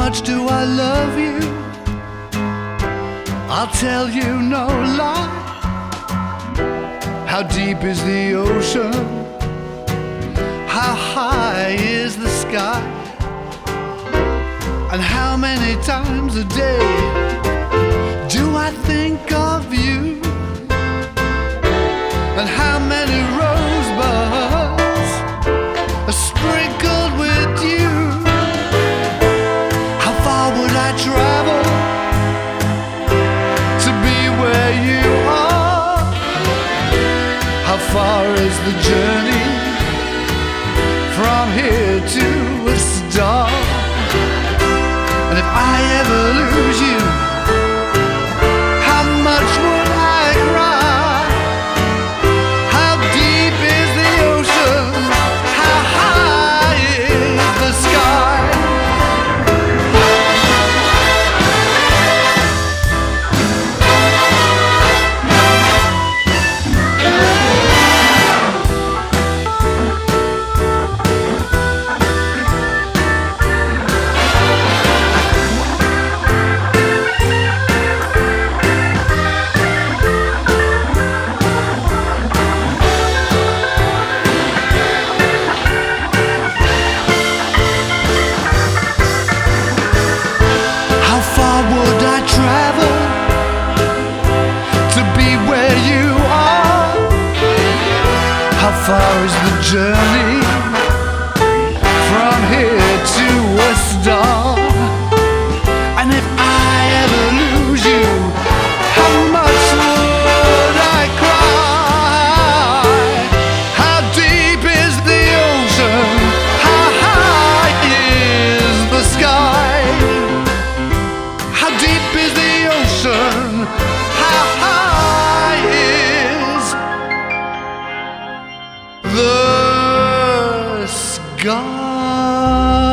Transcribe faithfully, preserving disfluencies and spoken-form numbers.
much do I love you? I'll tell you no lie. How deep is the ocean? How high is the sky? And how many times a day do I think of you? And how many rosebuds are sprinkled with you? How far would I travel to be where you are? How far is the journey from here to a star? And if I ever lose you, how much would I cry? How deep is the ocean? How high is the sky? How far is the journey from here to a star? And if I ever lose you, how much would I cry? How deep is the ocean? How high is the sky? How deep is the ocean? How high is the sky?